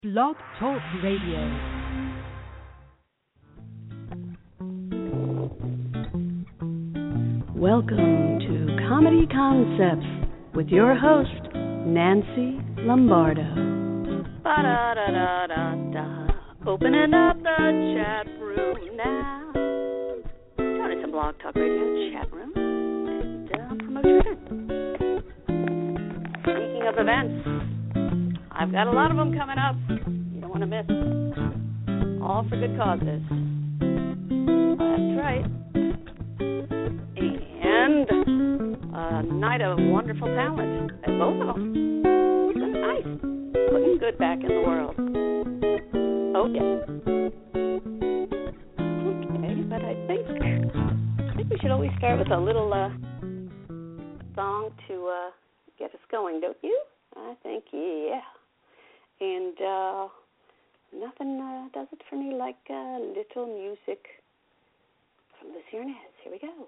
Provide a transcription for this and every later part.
Blog Talk Radio. Welcome to Comedy Concepts with your host, Nancy Lombardo. Ba-da-da-da-da-da. Opening up the chat room now. Join us in Blog Talk Radio chat room and promote your event. Speaking of events, I've got a lot of them coming up. You don't want to miss. All for good causes. That's right. And a night of wonderful talent at both of them. It's nice. Putting good back in the world. Oh, yeah. Okay, but I think we should always start with a little song to get us going, don't you? I think, yeah. And nothing does it for me like little music from Lucy Arnaz. Here we go.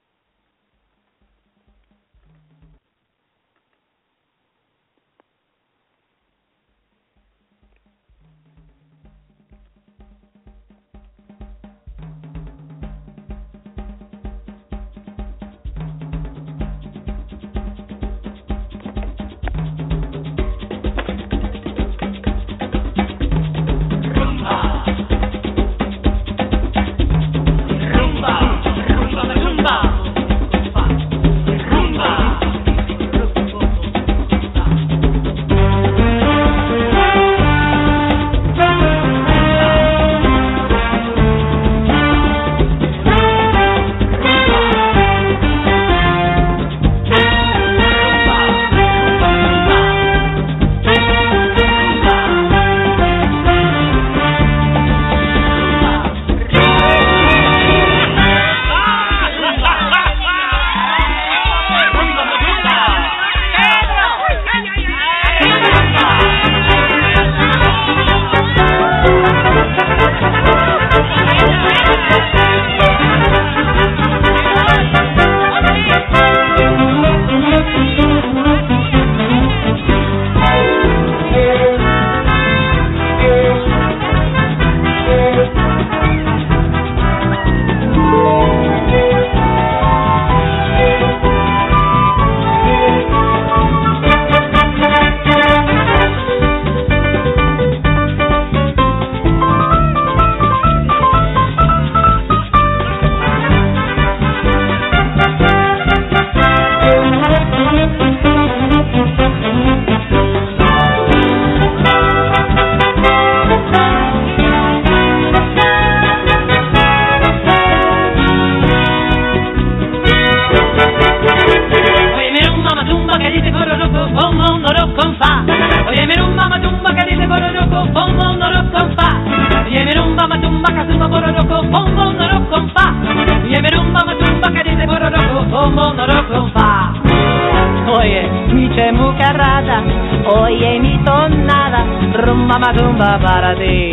Zumba para ti.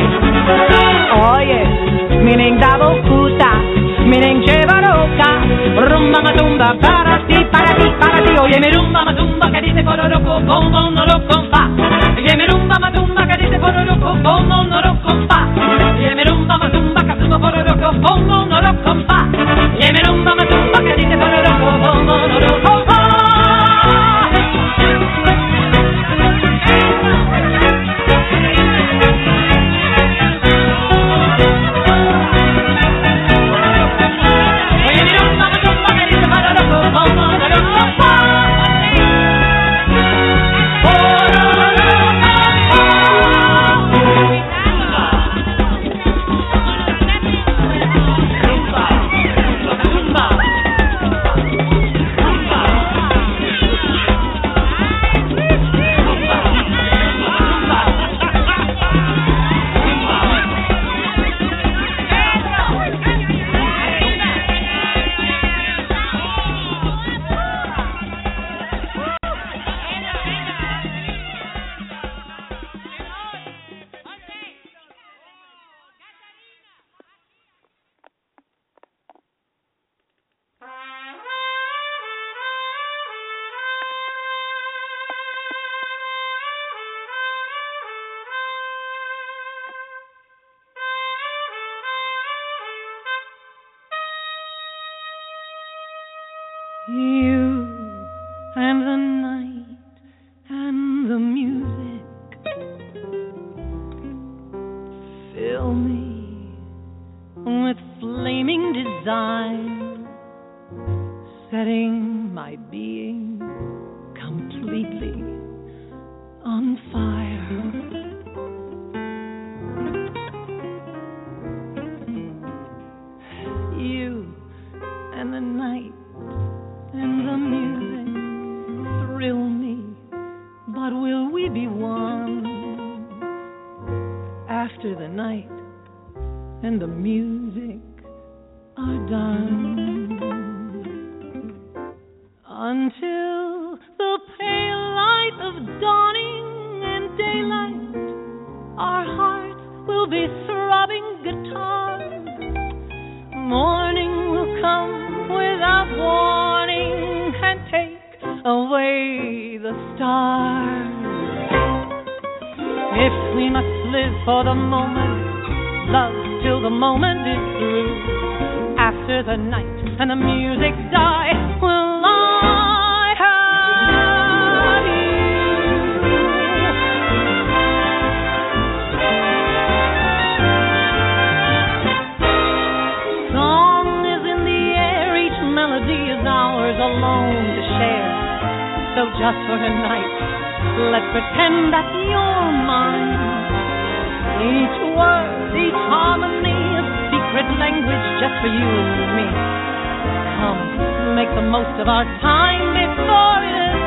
Oye, mining double kuta, mining chevaroca, rumba matumba para ti, para ti, para ti. Oye, mi rumba matumba que dice pororoco, como no lo compa. Oye, mi rumba matumba que dice pororoco, como no lo compa. Oye, mi rumba matumba que sumo pororoco, como no lo compa. Oye, mi rumba matumba que dice pororoco, como no lo compa. You and the night and the music fill me with flaming desire, setting my being completely on fire. You and the night and the music thrill me, but will we be one after the night and the music are done? Until the pale light of dawning and daylight, our hearts will be throbbing guitars. Morning will come without warning and take away the stars. If we must live for the moment, love till the moment is through. After the night and the music die, will I have you? Song is in the air, each melody is ours alone to share. So just for tonight, let's pretend that you're mine. Each word, each harmony, a secret language just for you and me. Come, make the most of our time before it is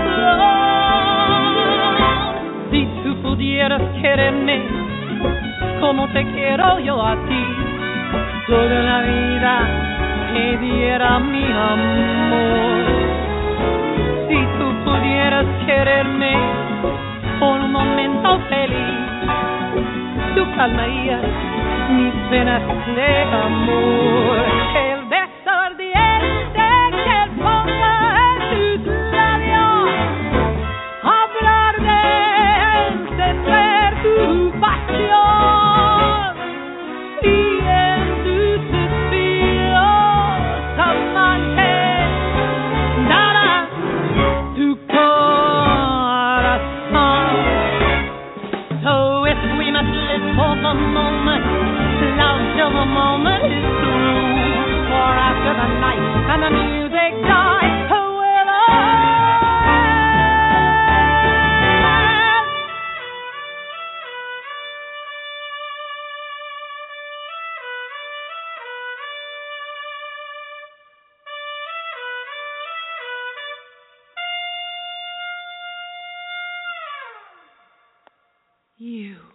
gone. Si tú pudieras quererme como te quiero yo a ti, toda la vida te diera mi amor. Si tú pudieras quererme por un momento feliz, tú calmarías mis penas de amor. El beso ardiente que ponga en tus labios, hablar de encender tu pasión, y en tus suspiros amantes darás tu corazón. So if we must live for the moment, love till the moment is through. For after the night and the music die, who will I? You.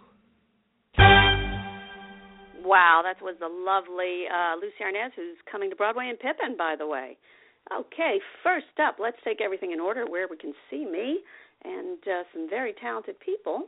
Wow, that was the lovely Lucy Arnaz, who's coming to Broadway in Pippin, by the way. Okay, first up, let's take everything in order where we can see me and some very talented people.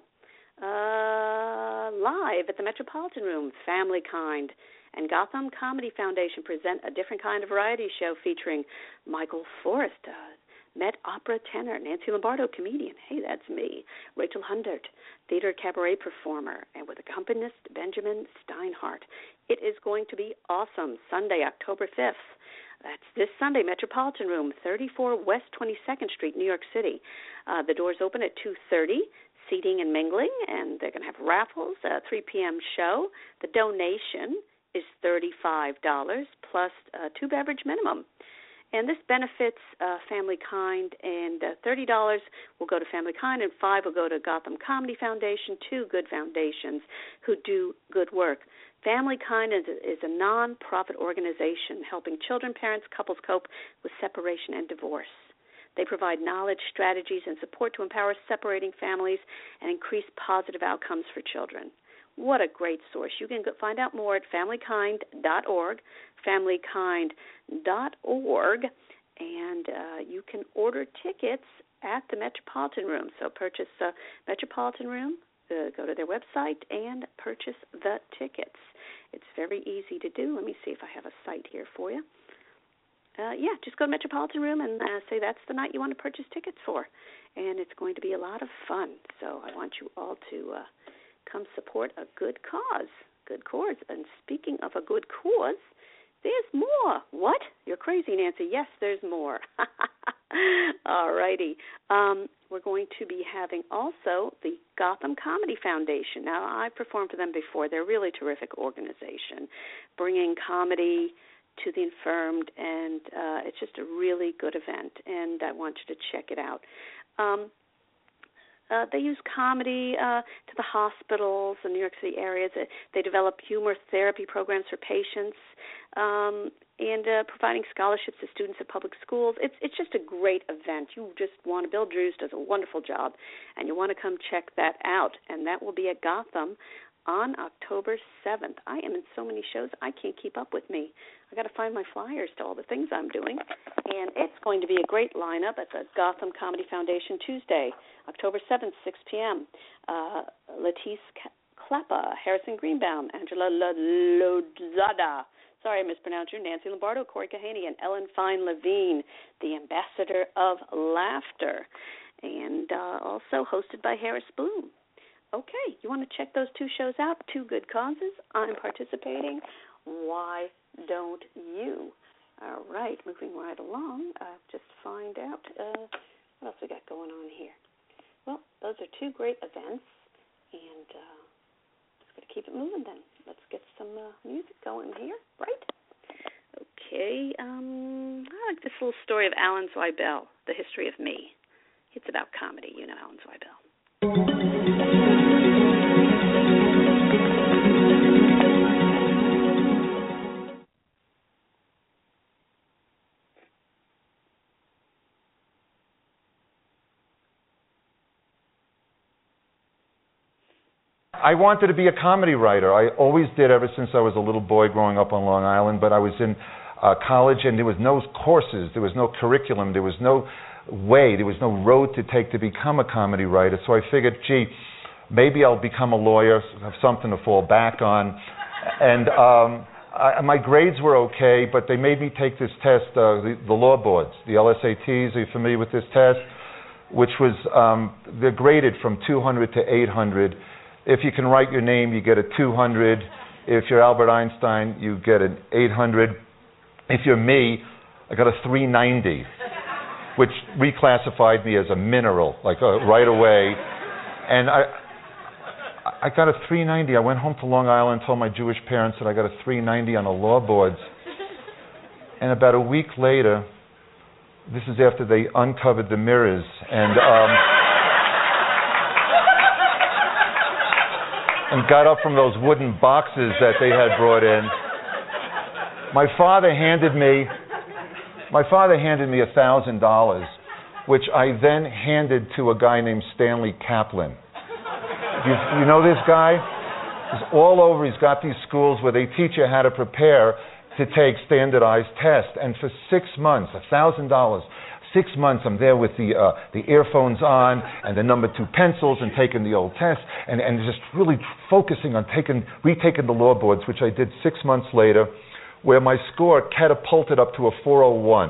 Live at the Metropolitan Room, Family Kind and Gotham Comedy Foundation present a different kind of variety show featuring Michael Forrest, Met opera tenor, Nancy Lombardo, comedian, hey, that's me, Rachel Hundert, theater cabaret performer, and with accompanist Benjamin Steinhardt. It is going to be awesome. Sunday, October 5th. That's this Sunday, Metropolitan Room, 34 West 22nd Street, New York City. The doors open at 2:30, seating and mingling, and they're going to have raffles, a 3 p.m. show. The donation is $35 plus a 2-beverage minimum. And this benefits Family Kind, and $30 will go to Family Kind, and $5 will go to Gotham Comedy Foundation, 2 good foundations who do good work. Family Kind is a non-profit organization helping children, parents, couples cope with separation and divorce. They provide knowledge, strategies, and support to empower separating families and increase positive outcomes for children. What a great source. You can find out more at familykind.org, familykind.org, and you can order tickets at the Metropolitan Room. So purchase Metropolitan Room, go to their website, and purchase the tickets. It's very easy to do. Let me see if I have a site here for you. Just go to Metropolitan Room and say that's the night you want to purchase tickets for. And it's going to be a lot of fun. So I want you all to come support a good cause. Good cause. And speaking of a good cause, there's more. What? You're crazy, Nancy. Yes, there's more. All righty. We're going to be having also the Gotham Comedy Foundation. Now, I performed for them before. They're a really terrific organization, bringing comedy to the infirmed, and it's just a really good event, and I want you to check it out. They use comedy to the hospitals in New York City areas. They develop humor therapy programs for patients and providing scholarships to students at public schools. It's just a great event. You just want to. Bill Drews does a wonderful job, and you want to come check that out. And that will be at Gotham on October 7th. I am in so many shows, I can't keep up with me. I got to find my flyers to all the things I'm doing. And it's going to be a great lineup at the Gotham Comedy Foundation Tuesday, October 7th, 6 p.m. Latisse Klappa, Harrison Greenbaum, Angela Lozada. Sorry, I mispronounced you. Nancy Lombardo, Corey Kahaney, and Ellen Fine Levine, the Ambassador of Laughter. And also hosted by Harris Bloom. Okay, you want to check those two shows out? Two good causes. I'm participating. Why don't you? All right, moving right along. Just find out what else we got going on here. Well, those are two great events, and just going to keep it moving then. Let's get some music going here, right? Okay, I like this little story of Alan Zweibel, The History of Me. It's about comedy, you know Alan Zweibel. I wanted to be a comedy writer. I always did ever since I was a little boy growing up on Long Island, but I was in college and there was no courses, there was no curriculum, there was no way, there was no road to take to become a comedy writer. So I figured, gee, maybe I'll become a lawyer, have something to fall back on. And my grades were okay, but they made me take this test, the law boards, the LSATs. Are you familiar with this test? Which was, they're graded from 200 to 800. If you can write your name, you get a 200. If you're Albert Einstein, you get an 800. If you're me, I got a 390, which reclassified me as a mineral, like right away. And I got a 390. I went home to Long Island, told my Jewish parents that I got a 390 on the law boards. And about a week later, this is after they uncovered the mirrors, and got up from those wooden boxes that they had brought in. My father handed me $1,000, which I then handed to a guy named Stanley Kaplan. You know this guy? He's all over. He's got these schools where they teach you how to prepare to take standardized tests. And for 6 months, $1,000. 6 months I'm there with the earphones on and the number 2 pencils and taking the old test and just really focusing on retaking the law boards, which I did 6 months later, where my score catapulted up to a 401.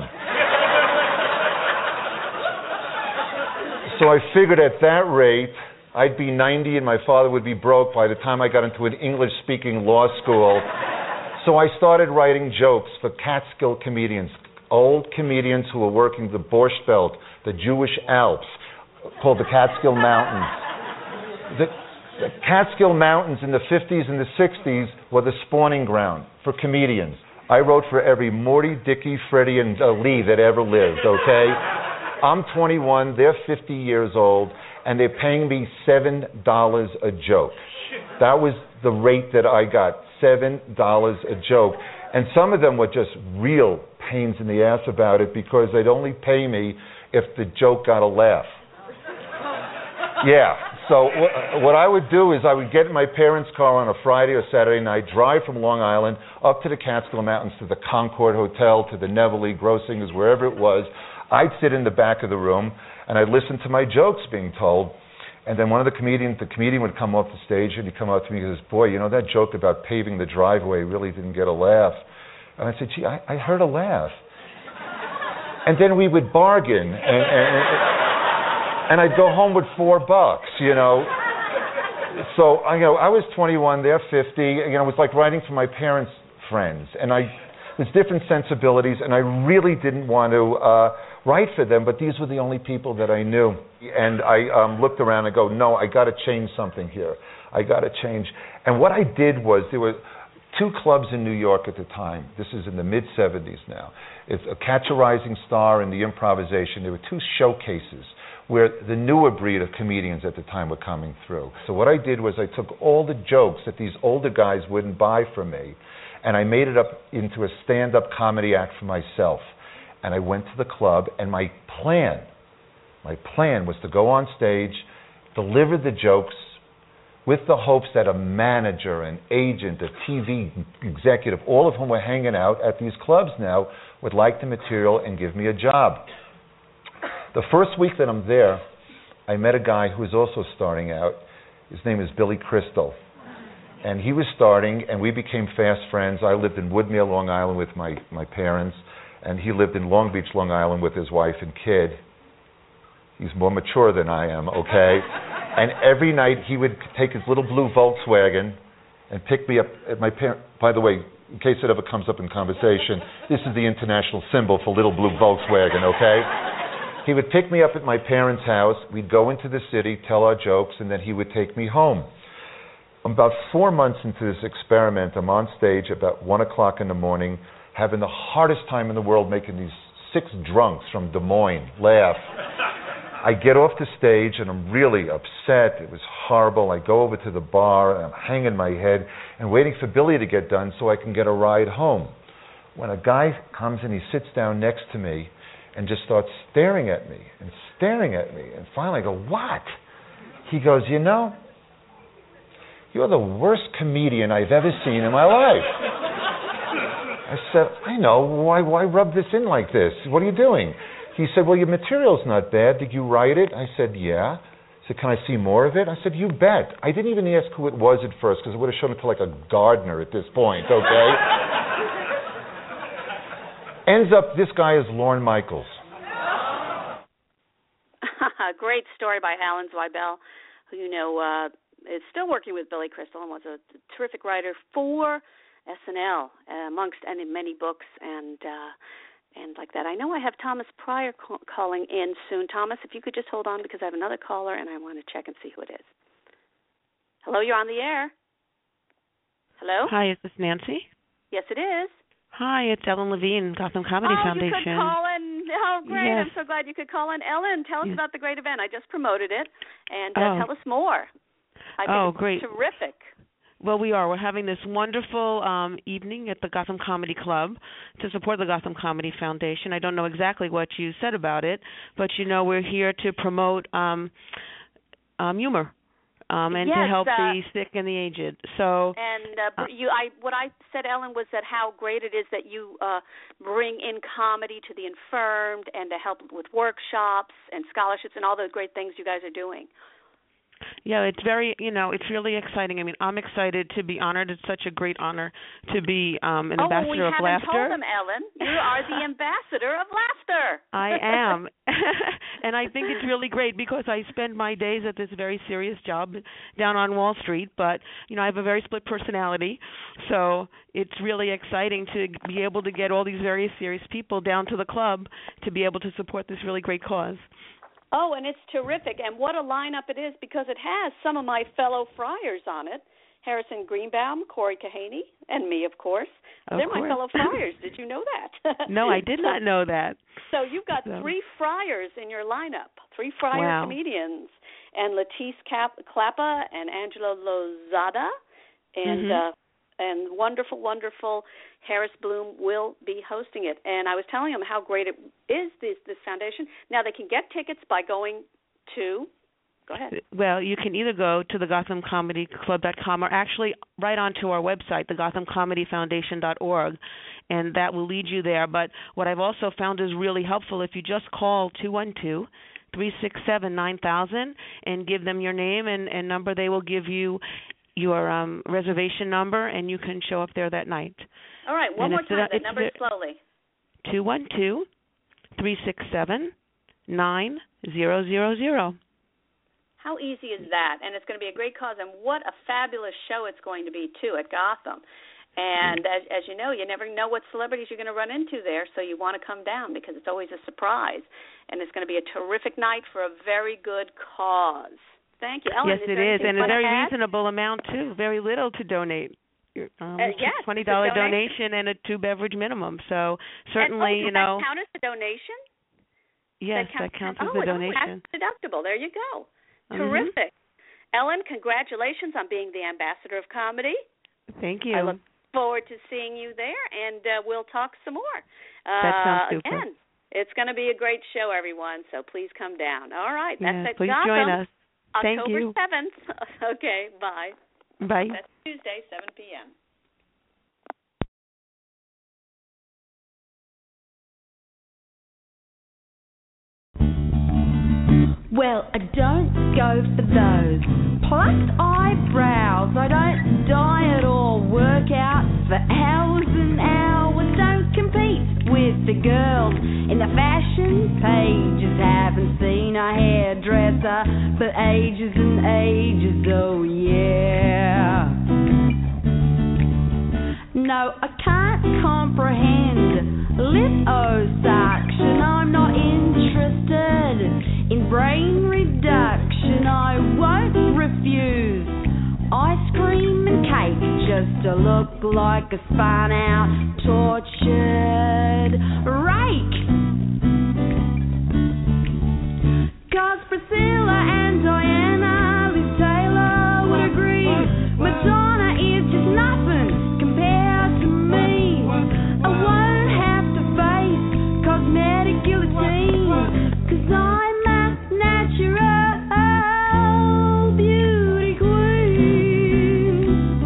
So I figured at that rate I'd be 90 and my father would be broke by the time I got into an English-speaking law school. So I started writing jokes for Catskill comedians, old comedians who were working the Borscht Belt, the Jewish Alps, called the Catskill Mountains. The Catskill Mountains in the 50s and the 60s were the spawning ground for comedians. I wrote for every Morty, Dickie, Freddie, and Lee that ever lived, okay? I'm 21, they're 50 years old, and they're paying me $7 a joke. That was the rate that I got, $7 a joke. And some of them were just real pains in the ass about it because they'd only pay me if the joke got a laugh. Yeah. So what I would do is I would get in my parents' car on a Friday or Saturday night, drive from Long Island up to the Catskill Mountains to the Concord Hotel, to the Nevele, Grossinger's, wherever it was. I'd sit in the back of the room and I'd listen to my jokes being told. And then the comedian would come off the stage and he'd come up to me and he says, boy, you know that joke about paving the driveway really didn't get a laugh. And I said, gee, I heard a laugh. And then we would bargain and I'd go home with $4, you know. So, I was 21, they're 50. It was like writing for my parents' friends. And I There's different sensibilities, and I really didn't want to write for them, but these were the only people that I knew. And I looked around and go, no, I got to change something here. I got to change. And what I did was, there were 2 clubs in New York at the time. This is in the mid-'70s now. It's a Catch a Rising Star and the Improvisation. There were 2 showcases where the newer breed of comedians at the time were coming through. So what I did was I took all the jokes that these older guys wouldn't buy from me, and I made it up into a stand-up comedy act for myself. And I went to the club, and my plan was to go on stage, deliver the jokes, with the hopes that a manager, an agent, a TV executive, all of whom were hanging out at these clubs now, would like the material and give me a job. The first week that I'm there, I met a guy who was also starting out. His name is Billy Crystal. And he was starting, and we became fast friends. I lived in Woodmere, Long Island with my parents, and he lived in Long Beach, Long Island with his wife and kid. He's more mature than I am, okay? And every night he would take his little blue Volkswagen and pick me up at my parents. By the way, in case it ever comes up in conversation, this is the international symbol for little blue Volkswagen, okay? He would pick me up at my parents' house. We'd go into the city, tell our jokes, and then he would take me home. About 4 months into this experiment, I'm on stage about 1 o'clock in the morning, having the hardest time in the world making these 6 drunks from Des Moines laugh. I get off the stage, and I'm really upset. It was horrible. I go over to the bar, and I'm hanging my head and waiting for Billy to get done so I can get a ride home. When a guy comes and he sits down next to me and just starts staring at me and staring at me. And finally I go, what? He goes, you know, you're the worst comedian I've ever seen in my life. I said, I know. Why rub this in like this? What are you doing? He said, well, your material's not bad. Did you write it? I said, yeah. He said, can I see more of it? I said, you bet. I didn't even ask who it was at first because I would have shown it to like a gardener at this point, okay? Ends up, this guy is Lorne Michaels. Great story by Alan Zweibel, who you know is still working with Billy Crystal and was a terrific writer for SNL, amongst many books and like that. I know I have Thomas Pryor calling in soon. Thomas, if you could just hold on because I have another caller and I want to check and see who it is. Hello, you're on the air. Hello? Hi, is this Nancy? Yes, it is. Hi, it's Ellen Levine, Gotham Comedy Foundation. You could call in. Oh, great. Yes. I'm so glad you could call in. Ellen, tell us about the great event. I just promoted it, and tell us more. I think it's great. Terrific. Well, we are. We're having this wonderful evening at the Gotham Comedy Club to support the Gotham Comedy Foundation. I don't know exactly what you said about it, but, you know, we're here to promote humor. And yes, to help the sick and the aged. So, and what I said, Ellen, was that how great it is that you bring in comedy to the infirmed and to help with workshops and scholarships and all those great things you guys are doing. Yeah, it's very, it's really exciting. I mean, I'm excited to be honored. It's such a great honor to be an ambassador of laughter. We haven't told them, Ellen. You are the ambassador of laughter. I am. And I think it's really great because I spend my days at this very serious job down on Wall Street, but, I have a very split personality, so it's really exciting to be able to get all these very serious people down to the club to be able to support this really great cause. Oh, and it's terrific. And what a lineup it is because it has some of my fellow friars on it. Harrison Greenbaum, Corey Kahaney, and me, of course. They're my fellow friars. Did you know that? No, I did not know that. So you've got 3 friars in your lineup, 3 friar comedians, and Letice Clappa and Angela Lozada, and wonderful, wonderful Harris Bloom will be hosting it. And I was telling them how great it is, this foundation. Now, they can get tickets by going to, go ahead. Well, you can either go to the GothamComedyClub.com or actually right onto our website, the GothamComedyFoundation.org, and that will lead you there. But what I've also found is really helpful if you just call 212-367-9000 and give them your name and number. They will give you your reservation number, and you can show up there that night. All right, one more time, the number slowly. 212-367-9000. How easy is that? And it's going to be a great cause, and what a fabulous show it's going to be, too, at Gotham. And as you know, you never know what celebrities you're going to run into there, so you want to come down because it's always a surprise. And it's going to be a terrific night for a very good cause. Thank you, Ellen. Yes, it is, and a very reasonable amount, too. Very little to donate. Yes, $20 donation and a 2-beverage minimum. So certainly, does that count as a donation? Yes, that counts as a donation. It's deductible. There you go. Terrific. Ellen, congratulations on being the ambassador of comedy. Thank you. I look forward to seeing you there, and we'll talk some more. That sounds super. Again, it's going to be a great show, everyone, so please come down. All right, that's at please Gotham, join us. Thank October you. 7th. Okay, bye. Bye. That's Tuesday, 7 p.m. Well, I don't go for those plucked eyebrows. I don't diet or work out for hours and hours. Don't compete with the girls in the fashion pages. Haven't seen a hairdresser for ages and ages. Oh yeah. No, I can't comprehend liposuction. I'm not interested in brain reduction. I won't refuse ice cream and cake just to look like a spun out, tortured rake. 'Cause Priscilla and Diana, Liz Taylor would agree, Madonna is just nothing compared to me. I won't have to face cosmetic guillotine, 'cause I'm a natural beauty queen.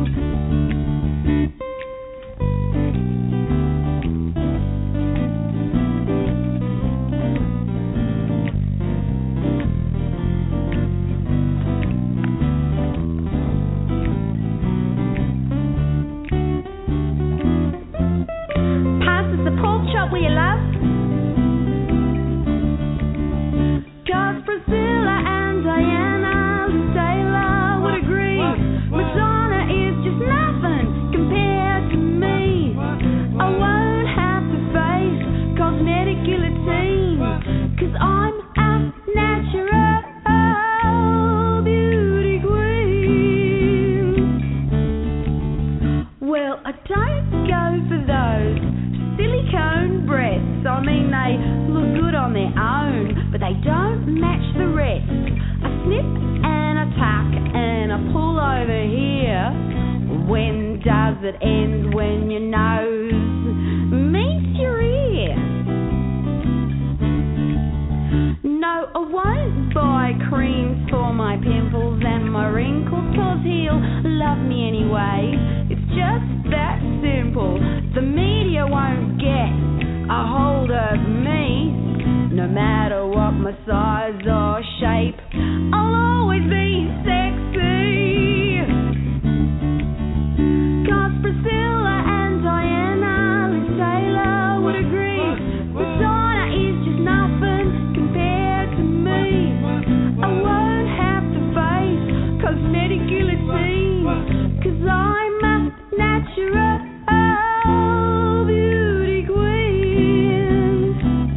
Pass us the pork chop, will you, love? 'Cause Priscilla and Diana, Liz Taylor would agree, Madonna is just nothing compared to me. I won't have to face cosmetic guillotine, 'cause I'm a natural beauty queen. Well, I don't go for those silicone breasts. I mean, they look good on their own, but they don't match the rest. A snip and a tuck and a pull over here. When does it end? When your nose meets your ear. No, I won't buy creams for my pimples and my wrinkles, 'cause he'll love me anyway. It's just that simple. The media won't get a hold of me. No matter what my size or shape, I'll always be sexy. 'Cause Priscilla and Diana, Liz Taylor would agree, Madonna is just nothing compared to me. I won't have to face cosmetic guillotine, 'cause I'm a natural beauty queen.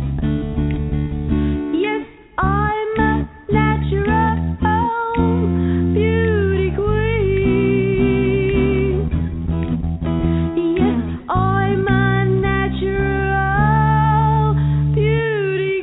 Yes, I'm a natural beauty queen. Yes, I'm a natural beauty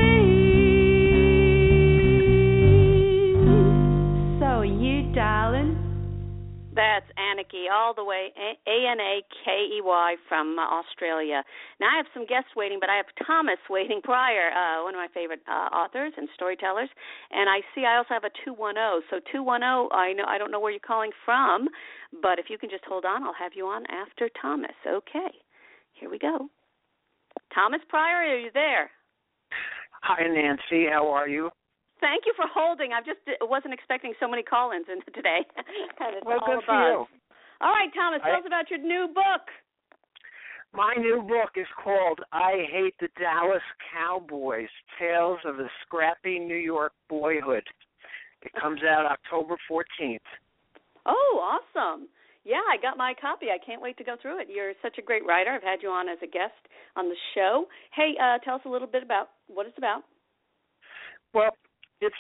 queen. So are you, darling? That's Anarchy, all the way, Anakey from Australia. Now, I have some guests waiting, but I have Thomas waiting prior, one of my favorite authors and storytellers. And I also have a 210. So 210, I don't know where you're calling from, but if you can just hold on, I'll have you on after Thomas. Okay, here we go. Thomas Pryor, are you there? Hi, Nancy. How are you? Thank you for holding. I just wasn't expecting so many call-ins today. Well, good for you. All right, Thomas, tell us about your new book. My new book is called I Hate the Dallas Cowboys, Tales of a Scrappy New York Boyhood. It comes out October 14th. Oh, awesome. Yeah, I got my copy. I can't wait to go through it. You're such a great writer. I've had you on as a guest on the show. Hey, tell us a little bit about what it's about. Well, it's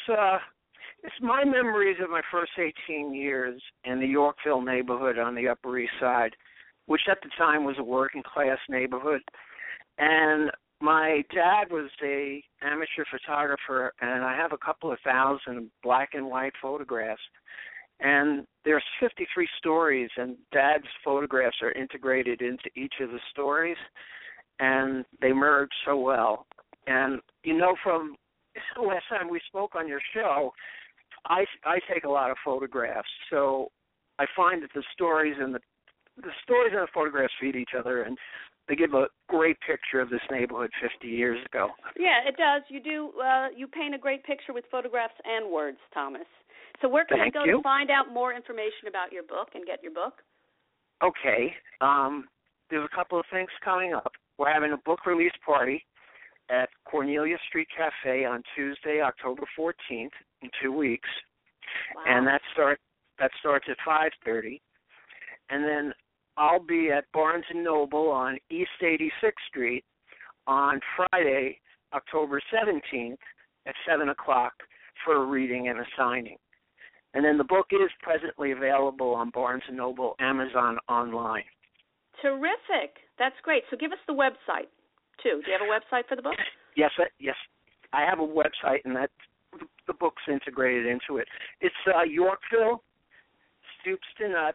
my memories of my first 18 years in the Yorkville neighborhood on the Upper East Side, which at the time was a working-class neighborhood. And my dad was a amateur photographer, and I have a couple of thousand black and white photographs. And there's 53 stories, and Dad's photographs are integrated into each of the stories, and they merge so well. And, from the last time we spoke on your show, I take a lot of photographs, so I find that the stories and the photographs feed each other, and they give a great picture of this neighborhood 50 years ago. Yeah, it does. You do. You paint a great picture with photographs and words, Thomas. So where can I go to find out more information about your book and get your book? Okay. There's a couple of things coming up. We're having a book release party at Cornelia Street Cafe on Tuesday, October 14th, in 2 weeks. Wow. And that starts at 5:30. And then I'll be at Barnes & Noble on East 86th Street on Friday, October 17th at 7 o'clock for a reading and a signing. And then the book is presently available on Barnes & Noble, Amazon online. Terrific. That's great. So give us the website, too. Do you have a website for the book? Yes. I have a website, and the book's integrated into it. It's Yorkville Soups to Nuts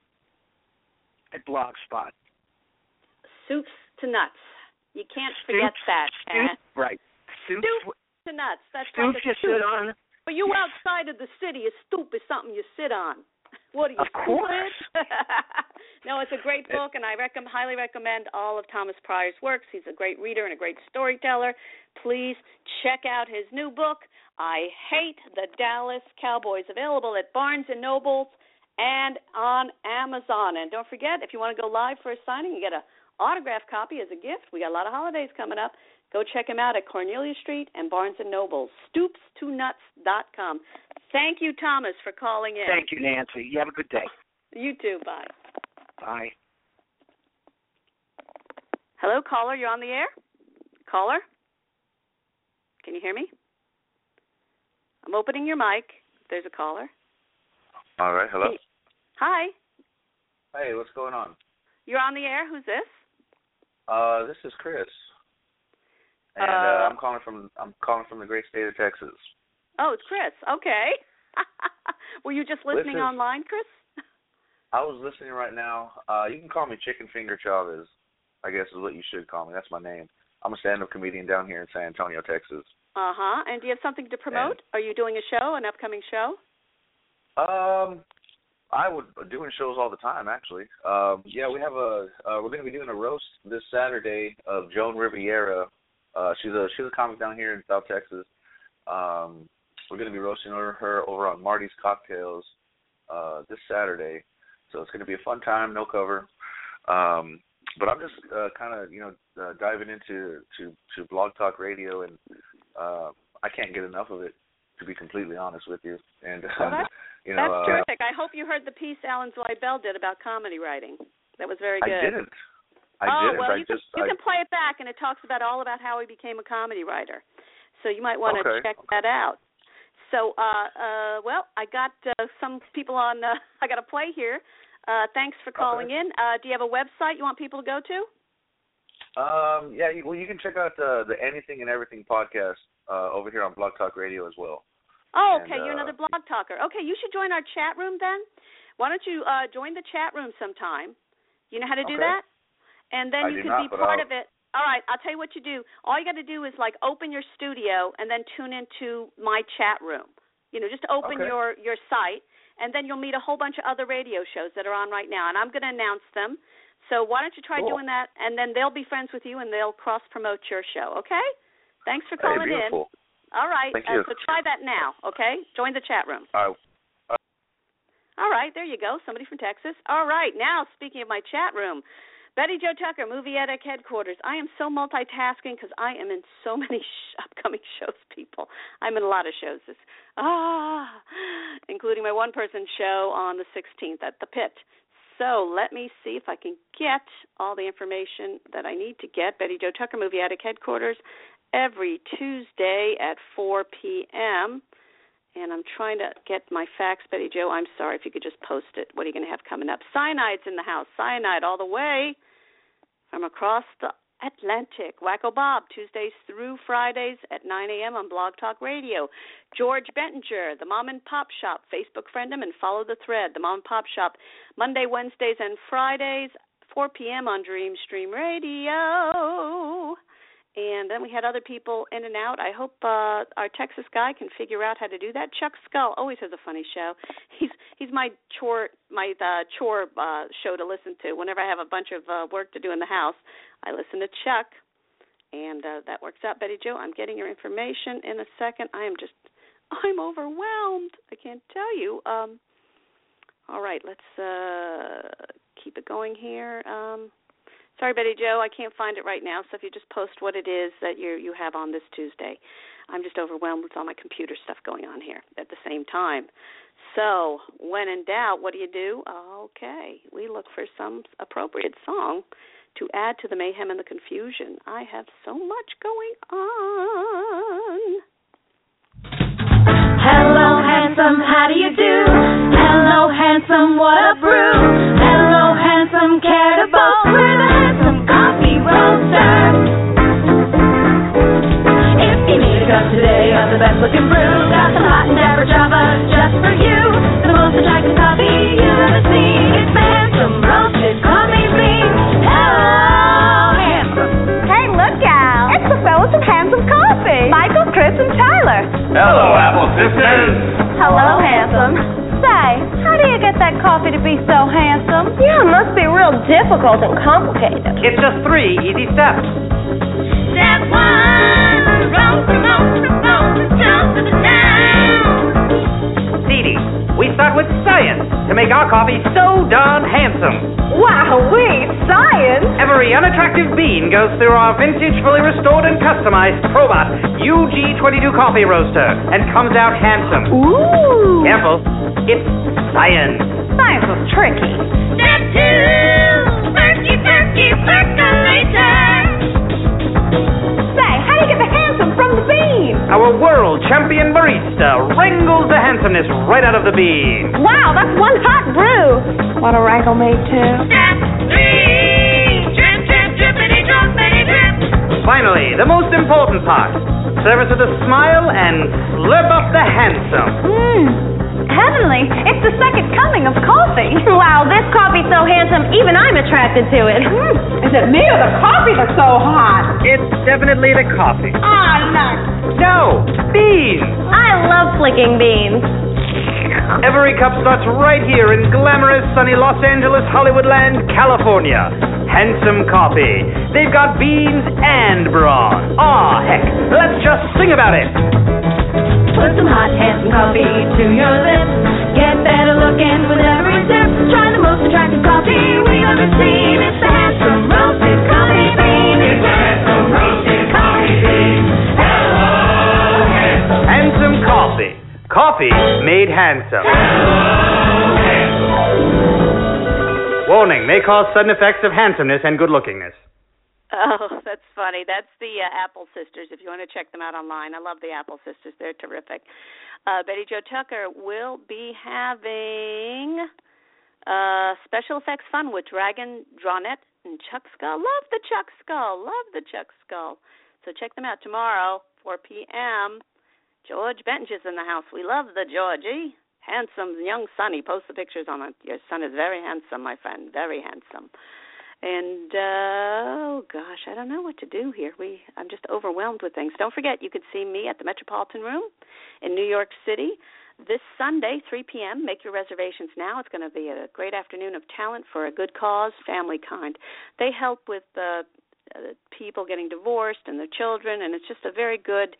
at Blogspot. Soups to Nuts. You can't forget that. Right. Soup to Nuts. That's soup like a you sit on. But you outside of the city, a stoop is something you sit on. What are you, Of course. No, it's a great book, and I highly recommend all of Thomas Pryor's works. He's a great reader and a great storyteller. Please check out his new book, I Hate the Dallas Cowboys, available at Barnes & Noble and on Amazon. And don't forget, if you want to go live for a signing, you get an autographed copy as a gift. We got a lot of holidays coming up. Go check him out at Cornelia Street and Barnes & Noble, stoopstonuts.com. Thank you, Thomas, for calling in. Thank you, Nancy. You have a good day. You too. Bye. Bye. Hello, caller. You're on the air? Caller? Can you hear me? I'm opening your mic. There's a caller. All right. Hello. Hey. Hi. Hey, what's going on? You're on the air. Who's this? This is Chris. And I'm calling from the great state of Texas. Oh, it's Chris. Okay. Were you just listening online, Chris? I was listening right now. You can call me Chicken Finger Chavez, I guess is what you should call me. That's my name. I'm a stand-up comedian down here in San Antonio, Texas. Uh-huh. And do you have something to promote? Are you doing a show, an upcoming show? I would doing shows all the time, actually. Yeah, we have we're going to be doing a roast this Saturday of Joan Riviera. She's a comic down here in South Texas. We're going to be roasting her over on Marty's Cocktails this Saturday. So it's going to be a fun time, no cover. But I'm just kind of, diving into Blog Talk Radio, and I can't get enough of it, to be completely honest with you. And that's terrific. I hope you heard the piece Alan Zweibel did about comedy writing. That was very good. I didn't. Well, you can play it back, and it talks all about how he became a comedy writer. So you might want to check that out. So, I got some people on. I got to play here. Thanks for calling in. Do you have a website you want people to go to? Yeah. You can check out the Anything and Everything podcast over here on Blog Talk Radio as well. Oh, okay. You're another blog talker. Okay, you should join our chat room then. Why don't you join the chat room sometime? You know how to do that? And then you can be part of it. All right, I'll tell you what you do. All you got to do is open your studio and then tune into my chat room. Just open your site, and then you'll meet a whole bunch of other radio shows that are on right now, and I'm going to announce them. So why don't you try doing that, and then they'll be friends with you, and they'll cross-promote your show, okay? Thanks for calling in. All right, so try that now, okay? Join the chat room. All right, there you go, somebody from Texas. All right, now, speaking of my chat room, Betty Jo Tucker, Movie Attic Headquarters. I am so multitasking because I am in so many upcoming shows, people. I'm in a lot of shows, including my one-person show on the 16th at the Pit. So let me see if I can get all the information that I need to get. Betty Jo Tucker, Movie Addict Headquarters, every Tuesday at 4 p.m., and I'm trying to get my facts. Betty Jo, I'm sorry, if you could just post it. What are you going to have coming up? Cyanide's in the house. Cyanide all the way from across the Atlantic. Wacko Bob, Tuesdays through Fridays at 9 a.m. on Blog Talk Radio. George Bettinger, the Mom and Pop Shop. Facebook friend him and follow the thread. The Mom and Pop Shop, Monday, Wednesdays, and Fridays, 4 p.m. on Dreamstream Radio. And then we had other people in and out. I hope our Texas guy can figure out how to do that. Chuck Skull always has a funny show. He's my chore show to listen to. Whenever I have a bunch of work to do in the house, I listen to Chuck, and that works out. Betty Jo, I'm getting your information in a second. I'm overwhelmed. I can't tell you. All right, let's keep it going here. Sorry, Betty Jo, I can't find it right now, so if you just post what it is that you have on this Tuesday. I'm just overwhelmed with all my computer stuff going on here at the same time. So when in doubt, what do? Okay, we look for some appropriate song to add to the mayhem and the confusion. I have so much going on. Hello, handsome, how do you do? Hello, handsome, what a brew. Hello, handsome, care to boast. We're the Handsome Coffee Roasters. If you need a cup today of the best looking brew, got some hot and dapper Java just for you. The most attractive coffee you've ever seen. It's the Handsome Roasted Coffee Bean. Hello, handsome. Hey, look out. It's the fellas from Handsome Coffee. Michael, Chris, and Tyler. Hello, Apple Sisters. Hello, handsome. Say, how do you get that coffee to be so handsome? Yeah, it must be real difficult and complicated. It's just 3 easy steps. Step 1, roast, jump to the town. Dee Dee, we start with science to make our coffee so darn handsome. Wow-wee, science! Every unattractive bean goes through our vintage, fully restored and customized Probot UG22 coffee roaster and comes out handsome. Ooh! Careful, it's science. Science was tricky. Step 2, percolator. Say, how do you get the handsome from the bean? Our world champion barista wrangles the handsomeness right out of the bean. Wow, that's one hot brew. What a wrangle made too. Step 3, drip, drippity, droppity, drip. Finally, the most important part. Serve us with a smile and slurp up the handsome. Heavenly, it's the second coming of coffee. Wow, this coffee's so handsome, even I'm attracted to it. Is it me or the coffee that's so hot? It's definitely the coffee. No, beans. I love flicking beans. Every cup starts right here in glamorous, sunny Los Angeles, Hollywoodland, California. Handsome Coffee. They've got beans and brawn. Aw, heck, let's just sing about it. Put some hot, handsome coffee to your lips. Get better looking with every sip. Try the most attractive coffee we've ever seen. It's the Handsome Roasted Coffee Bean. It's the Handsome Roasted Coffee Bean. Hello, handsome. Handsome Coffee. Coffee made handsome. Hello, handsome. Warning, may cause sudden effects of handsomeness and good-lookingness. Oh, that's funny. That's the Apple Sisters, if you want to check them out online. I love the Apple Sisters. They're terrific. Betty Jo Tucker will be having special effects fun with Dragon Dronette and Chuck Skull. Love the Chuck Skull. So check them out tomorrow, 4 p.m. George Bettinger's in the house. We love the Georgie. Handsome young son. He posts the pictures on it. Your son is very handsome, my friend. Very handsome. And, oh, gosh, I don't know what to do here. I'm just overwhelmed with things. Don't forget, you could see me at the Metropolitan Room in New York City this Sunday, 3 p.m. Make your reservations now. It's going to be a great afternoon of talent for a good cause, Family Kind. They help with people getting divorced and their children, and it's just a very good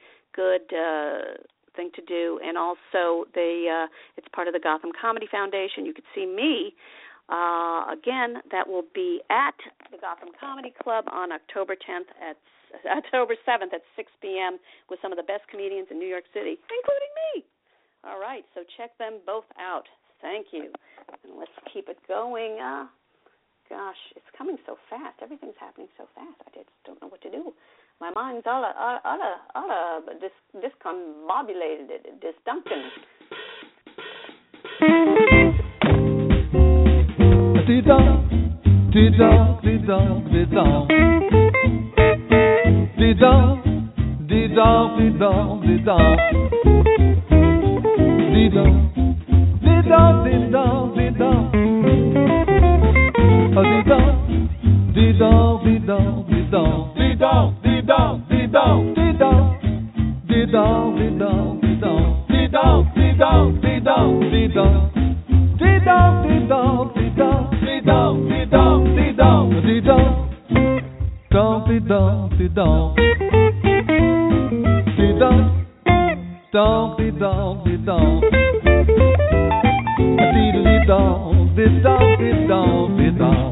thing to do. And also, it's part of the Gotham Comedy Foundation. You could see me. Again, that will be at the Gotham Comedy Club on October 7th at 6 p.m. with some of the best comedians in New York City, including me. All right, so check them both out. Thank you. And let's keep it going. Gosh, it's coming so fast. Everything's happening so fast. I just don't know what to do. My mind's all discombobulated, disduncan. Dee-dong, dee-dong, dee-dong, dee-dong. Dee-dong, dee-dong, dee-dong, dee-dong. Dee-dong, dee-dong, dee-dong, dee-dong. Oh, dee-dong, dee-dong, dee-dong, dee-dong. Dee-dong, dee-dong, dee-dong, dee-dong. Dee-dong, dee-dong, dee-dong. Dee-dong, dee-dong, dee-dong, dee-dong. Dee-dong, dee-dong, dee-dong. Dee-dong, dee-dong, dee-dong. Dee-dong, dong, dee-dong, dee-dong. Dee-dong, dong, dee-dong, dee-dong. Dee-dee-dong, dee-dong, dee-dong, dee-dong.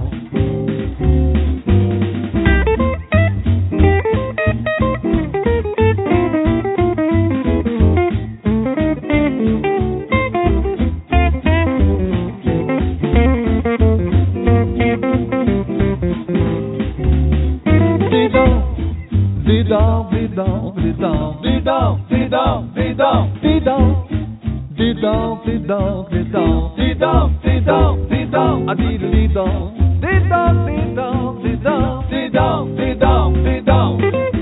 Dee-dong, dee-dong, dee-dong, dee-dong, dee-dong, dee-dong, dee-dong. Dee-dong, dee-dong, dee-dong, dee-dong, dee-dong, dee-dong. A dee-dee-dong, dee-dong, dee-dong, dee-dong, dee-dong, dee-dong, dee-dong.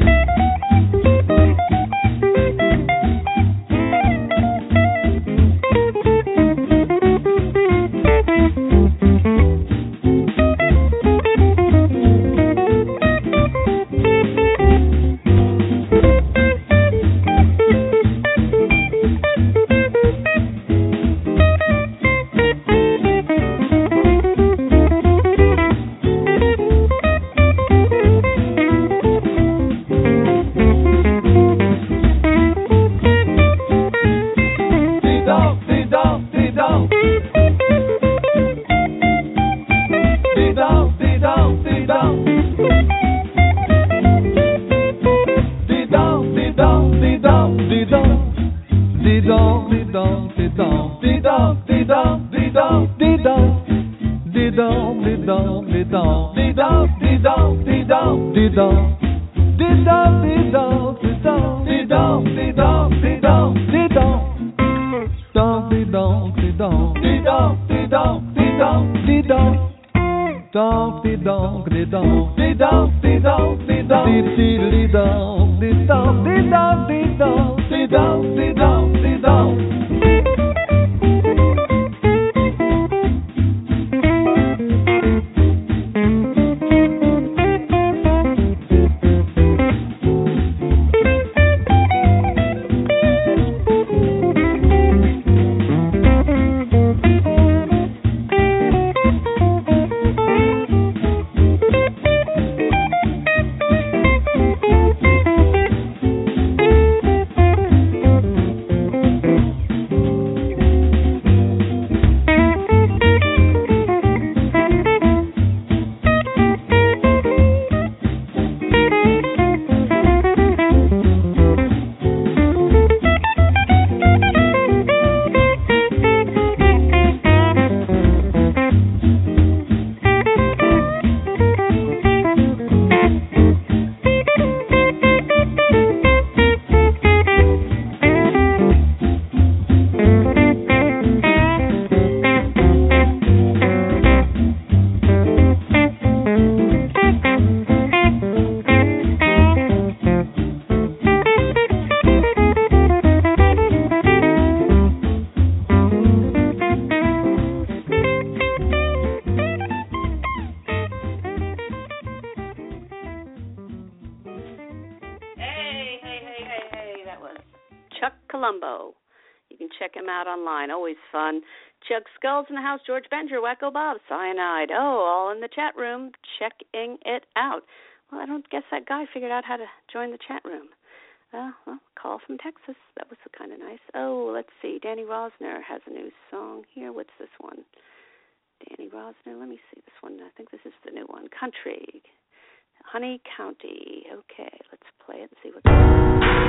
Always fun. Chuck Skulls in the house, George Benger, Wacko Bob, Cyanide. Oh, all in the chat room, checking it out. Well, I don't guess that guy figured out how to join the chat room. Well, call from Texas. That was kind of nice. Oh, let's see. Danny Rosner has a new song here. What's this one? Danny Rosner. Let me see this one. I think this is the new one. Country. Honey County. Okay, let's play it and see what's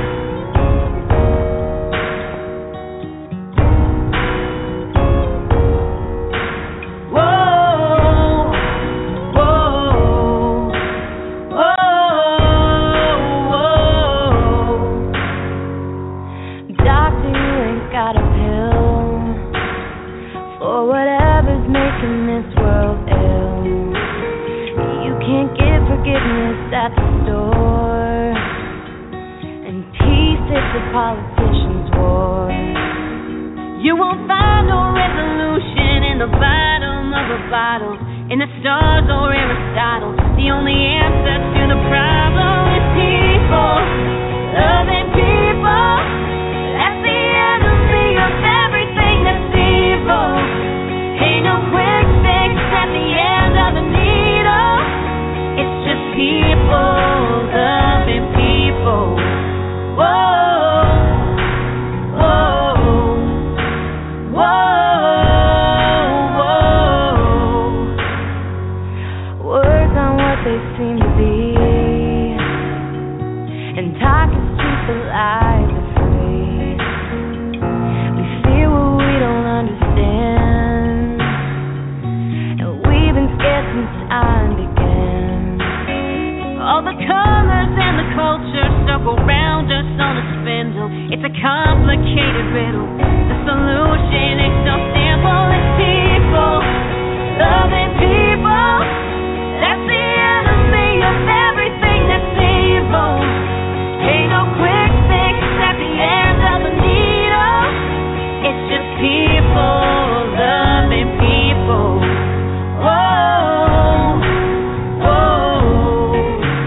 going on. politicians' war. You won't find no resolution in the bottom of a bottle, in the stars or Aristotle. The only answer to the problem is people, loving people. That's the enemy of everything that's evil. Ain't no quick fix at the end of the needle. It's just people loving people. Whoa, whoa, whoa, whoa. Words aren't what they seem to be, and talk is cheap, but lies are free. We fear what we don't understand, and we've been scared since time began. All the colors and the culture circle round us on a spindle. It's a complicated riddle. The solution is so simple. It's people, loving people. That's the enemy of everything that's evil. Ain't no quick fix at the end of the needle. It's just people, loving people. Whoa, whoa,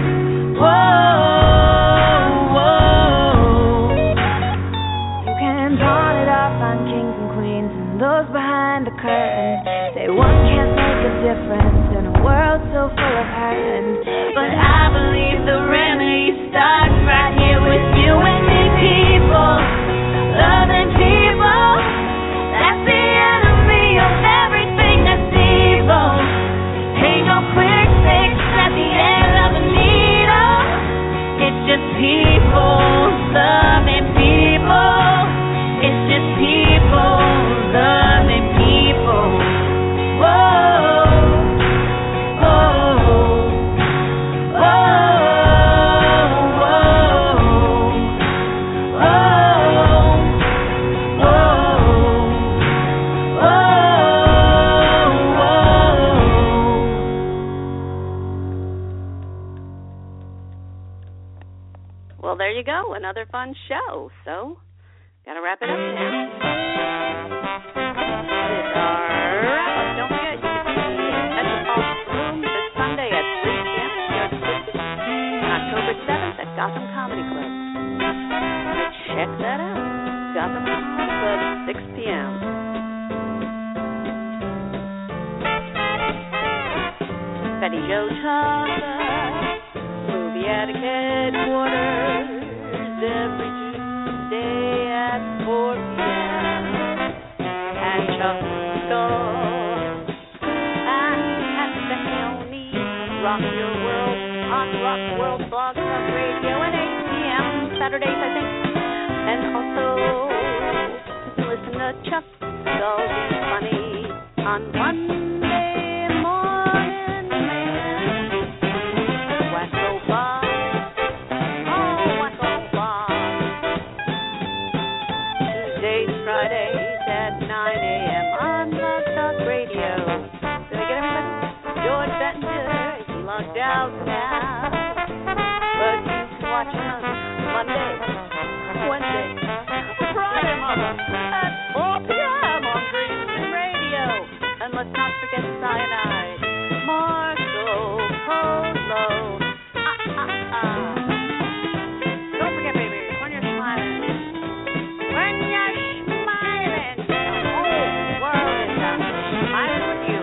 whoa. You can pawn it off on kings and queens and those behind the curtain. Say one can't make a difference in a world so full of hurting. But I believe the remedy starts right here with you and me, people, loving people. That's the enemy of everything that's evil. Ain't no quick fix at the end of the needle. It's just people, loving people. It's just people, loving people. Whoa, whoa, whoa, whoa, whoa. Well, there you go. Another fun show. So, gotta wrap it up now. That is our wrap-up. Don't forget, you can see Catch the Pulse Room this Sunday at 3 p.m. here at the City, and October 7th at Gotham Comedy Club. Check that out. Gotham Comedy Club, 6 p.m. Betty Jo Talker, Movie Attic Headquarters, every Tuesday at 4 p.m. And Chuck Skull and Castagnoli, Rock Your World on Rock World Blog Talk Radio at 8 p.m. Saturdays, I think. And also, you can listen to Chuck Skull be funny on Monday morning, man. Wacko Bob. Oh, Wacko Bob. Tuesdays, Fridays at 9 a.m. on Blog Talk Radio. Did I get everybody? George Bettinger is logged out now. But you can watch him Monday, Wednesday, Friday, mother, at 4 p.m. on Green Radio. And let's not forget Cyanide, Marco Polo. Don't forget, baby, when you're smiling, the whole world is smiling with you.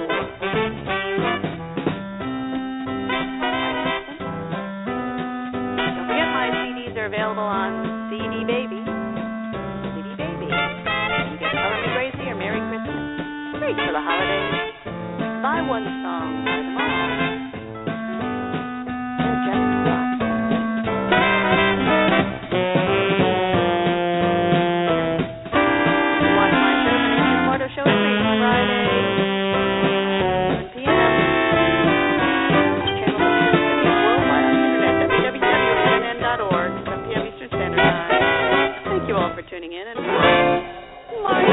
Don't forget, my CDs are available on CD Baby. CD Baby. You get Color Me Crazy or Merry Christmas. Great for the holidays. Buy one song, buy them all. They're just one. Watch my Sherman and Porto show every Friday, 7 p.m. Channel worldwide on the internet, www.nn.org, 7 p.m. Eastern Standard Time. Thank you all for tuning in, and Mark